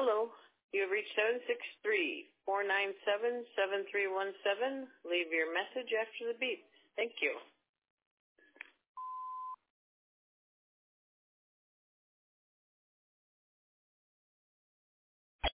Hello. You have reached 763-497-7317. Leave your message after the beep. Thank you.